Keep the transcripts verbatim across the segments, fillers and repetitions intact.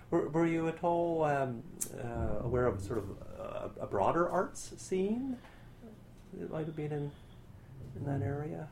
Were, were you at all um, uh, aware of sort of a, a broader arts scene that might have been in, in that area?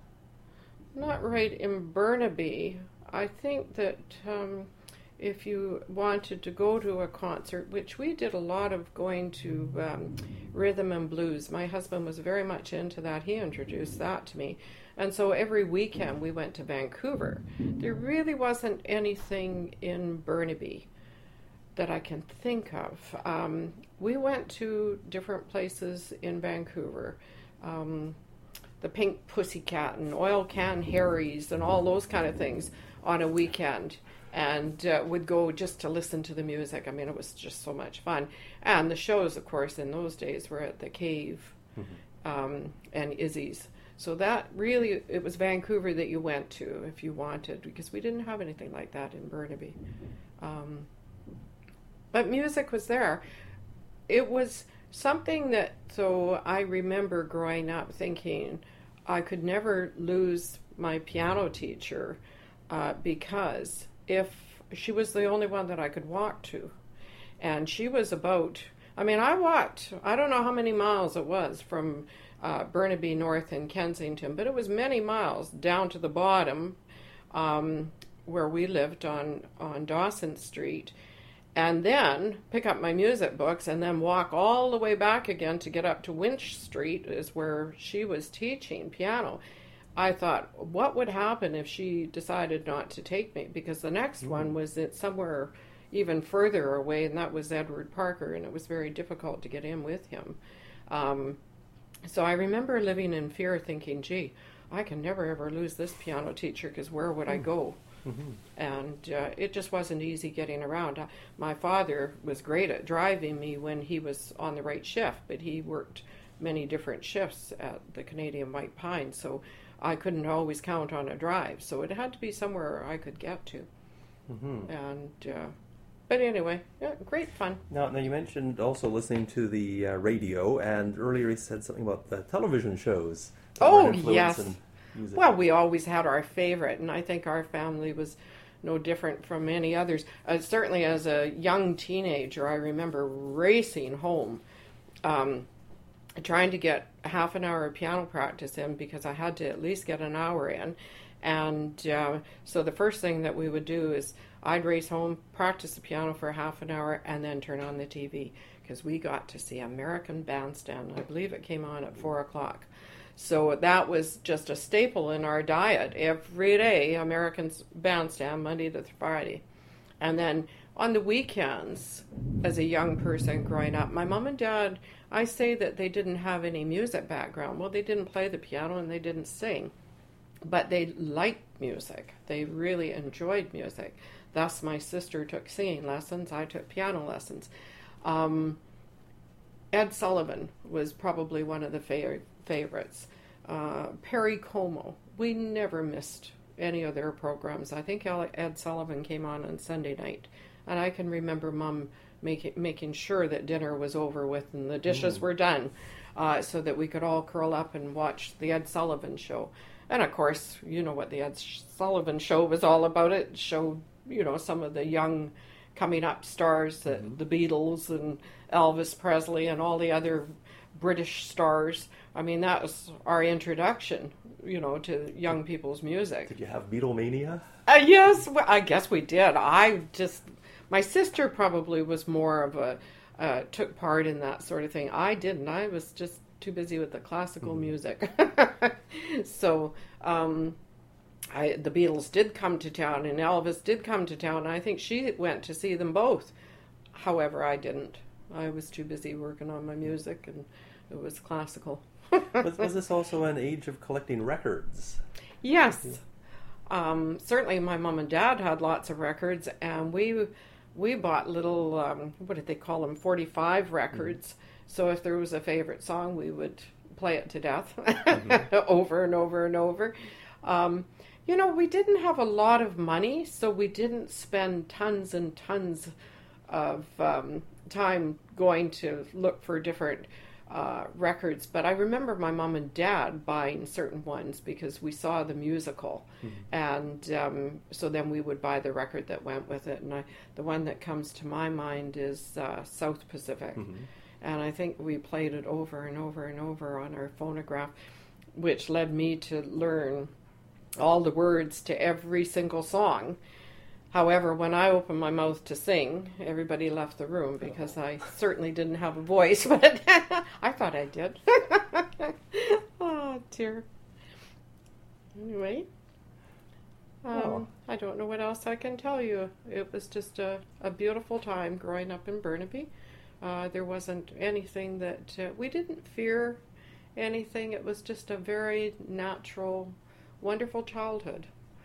Not right in Burnaby. I think that um, if you wanted to go to a concert, which we did a lot of going to um, rhythm and blues. My husband was very much into that. He introduced that to me. And so every weekend we went to Vancouver. There really wasn't anything in Burnaby that I can think of. Um, we went to different places in Vancouver. Um, the Pink Pussycat and Oil Can Harry's and all those kind of things on a weekend. And uh, would go just to listen to the music. I mean, it was just so much fun. And the shows, of course, in those days were at the Cave mm-hmm. um, and Izzy's. So that really, it was Vancouver that you went to if you wanted, because we didn't have anything like that in Burnaby. Um, but music was there. It was something that, so I remember growing up thinking I could never lose my piano teacher uh, because if she was the only one that I could walk to. And she was about, I mean, I walked, I don't know how many miles it was from uh, Burnaby North in Kensington, but it was many miles down to the bottom um, where we lived on, on Dawson Street. And then pick up my music books and then walk all the way back again to get up to Winch Street is where she was teaching piano. I thought, what would happen if she decided not to take me? Because the next mm-hmm. one was at somewhere even further away, and that was Edward Parker, and it was very difficult to get in with him. Um, so I remember living in fear, thinking, gee, I can never ever lose this piano teacher, because where would I go? Mm-hmm. And uh, it just wasn't easy getting around. Uh, my father was great at driving me when he was on the right shift, but he worked many different shifts at the Canadian White Pine, so I couldn't always count on a drive, so it had to be somewhere I could get to. Mm-hmm. And, uh, but anyway, yeah, great fun. Now, now you mentioned also listening to the uh, radio, and earlier you said something about the television shows. Oh, yes. Well, we always had our favorite, and I think our family was no different from any others. Uh, certainly as a young teenager, I remember racing home, um, trying to get half an hour of piano practice in because I had to at least get an hour in. And uh, so the first thing that we would do is I'd race home, practice the piano for half an hour, and then turn on the T V because we got to see American Bandstand. I believe it came on at four o'clock. So that was just a staple in our diet. Every day, American Bandstand, Monday to Friday. And then on the weekends, as a young person growing up, my mom and dad, I say that they didn't have any music background. Well, they didn't play the piano and they didn't sing. But they liked music. They really enjoyed music. Thus, my sister took singing lessons. I took piano lessons. Um, Ed Sullivan was probably one of the fa- favorites. Uh, Perry Como. We never missed any of their programs. I think Ed Sullivan came on on Sunday night. And I can remember Mom make, making sure that dinner was over with and the dishes mm. were done uh, so that we could all curl up and watch the Ed Sullivan show. And of course, you know what the Ed Sullivan show was all about. It showed, you know, some of the young coming up stars, the, mm-hmm. the Beatles and Elvis Presley and all the other British stars. I mean, that was our introduction, you know, to young people's music. Did you have Beatlemania? Uh, yes, well, I guess we did. I just, my sister probably was more of a, uh, took part in that sort of thing. I didn't. I was just too busy with the classical mm-hmm. music. So, um, I, the Beatles did come to town and Elvis did come to town. And I think she went to see them both. However, I didn't. I was too busy working on my music and it was classical. was, was this also an age of collecting records? Yes. Um, certainly my mom and dad had lots of records and we we bought little, um, what did they call them, forty-five records. Mm-hmm. So if there was a favorite song, we would play it to death mm-hmm. over and over and over. Um, you know, we didn't have a lot of money, so we didn't spend tons and tons of um, time going to look for different uh, records, but I remember my mom and dad buying certain ones because we saw the musical, mm-hmm. and um, so then we would buy the record that went with it. And I, the one that comes to my mind is uh, South Pacific, mm-hmm. and I think we played it over and over and over on our phonograph, which led me to learn all the words to every single song. However, when I opened my mouth to sing, everybody left the room because I certainly didn't have a voice, but I thought I did. Oh, dear. Anyway, um, oh. I don't know what else I can tell you. It was just a, a beautiful time growing up in Burnaby. Uh, there wasn't anything that, uh, we didn't fear anything. It was just a very natural, wonderful childhood.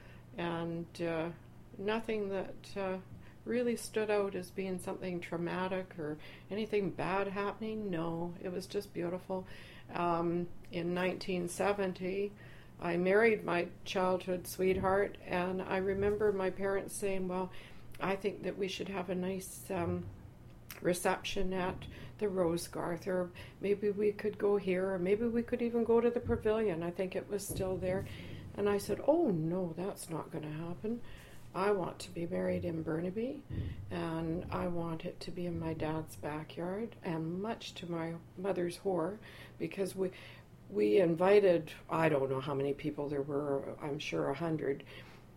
And, uh, nothing that uh, really stood out as being something traumatic or anything bad happening. No, it was just beautiful. Um, in nineteen seventy, I married my childhood sweetheart, and I remember my parents saying, well, I think that we should have a nice um, reception at the Rose Garth, or maybe we could go here, or maybe we could even go to the Pavilion. I think it was still there. And I said, oh, no, that's not going to happen. I want to be married in Burnaby, and I want it to be in my dad's backyard, and much to my mother's horror, because we we invited, I don't know how many people there were, I'm sure a hundred,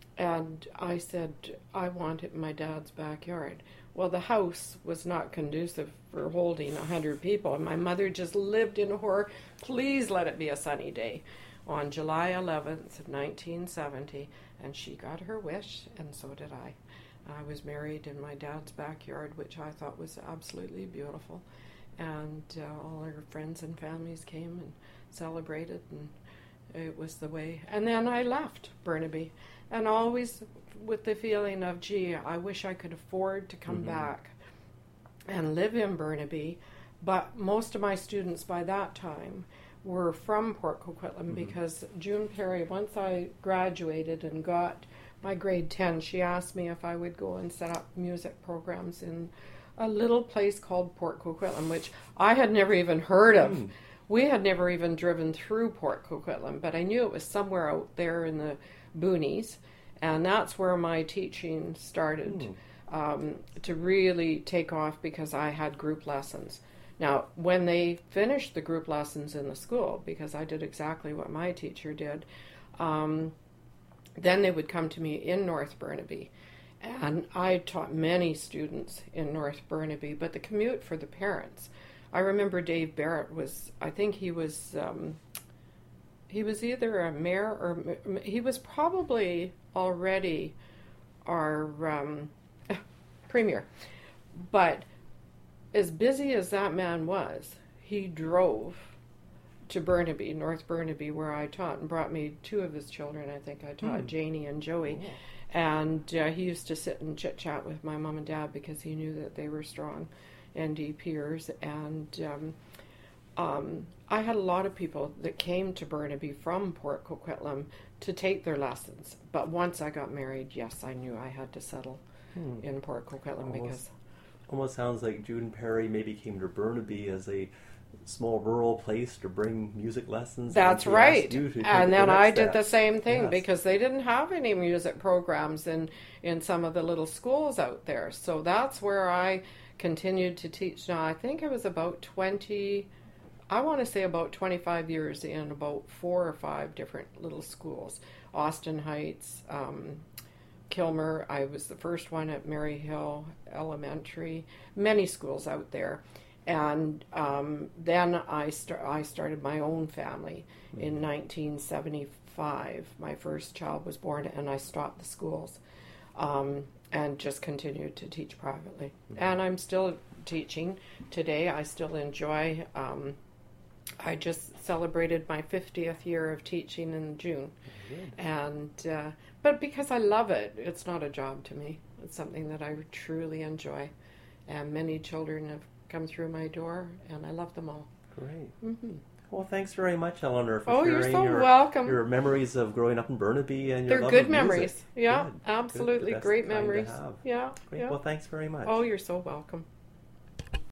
and I said, I want it in my dad's backyard. Well, the house was not conducive for holding a hundred people, and my mother just lived in horror. Please let it be a sunny day. On July eleventh, nineteen seventy, and she got her wish, and so did I. I was married in my dad's backyard, which I thought was absolutely beautiful, and uh, all our friends and families came and celebrated, and it was the way. And then I left Burnaby, and always with the feeling of, gee, I wish I could afford to come mm-hmm. back and live in Burnaby, but most of my students by that time were from Port Coquitlam, mm-hmm. because June Perry, once I graduated and got my grade ten, she asked me if I would go and set up music programs in a little place called Port Coquitlam, which I had never even heard of. Mm. We had never even driven through Port Coquitlam, but I knew it was somewhere out there in the boonies, and that's where my teaching started mm. um, to really take off, because I had group lessons. Now, when they finished the group lessons in the school, because I did exactly what my teacher did, um, then they would come to me in North Burnaby. And I taught many students in North Burnaby, but the commute for the parents, I remember Dave Barrett was, I think he was, um, he was either a mayor or, he was probably already our um, premier. But as busy as that man was, he drove to Burnaby, North Burnaby, where I taught, and brought me two of his children. I think I taught mm. Janie and Joey. Oh. And uh, he used to sit and chit-chat with my mom and dad, because he knew that they were strong N D Pers. And um, um, I had a lot of people that came to Burnaby from Port Coquitlam to take their lessons. But once I got married, yes, I knew I had to settle hmm. in Port Coquitlam. Almost, because... Almost sounds like June Perry maybe came to Burnaby as a small rural place to bring music lessons. That's and right. And then the I step. did the same thing, yes. because they didn't have any music programs in, in some of the little schools out there. So that's where I continued to teach. Now, I think it was about twenty, I want to say about twenty-five years in about four or five different little schools. Austin Heights, um, Kilmer. I was the first one at Mary Hill Elementary. Many schools out there. And um, then I, st- I started my own family mm-hmm. in nineteen seventy-five. My first child was born, and I stopped the schools um, and just continued to teach privately. Mm-hmm. And I'm still teaching today. I still enjoy. Um, I just celebrated my fiftieth year of teaching in June, mm-hmm. and uh, but because I love it, it's not a job to me. It's something that I truly enjoy, and many children have come through my door, and I love them all. Great. Mm-hmm. Well, thanks very much, Eleanor, for oh, sharing you're so your, welcome. your memories of growing up in Burnaby and your They're love good of memories. music. Yeah, Good. absolutely Good. Great kind memories. to have. Yeah, Great. yeah. Well, thanks very much. Oh, you're so welcome.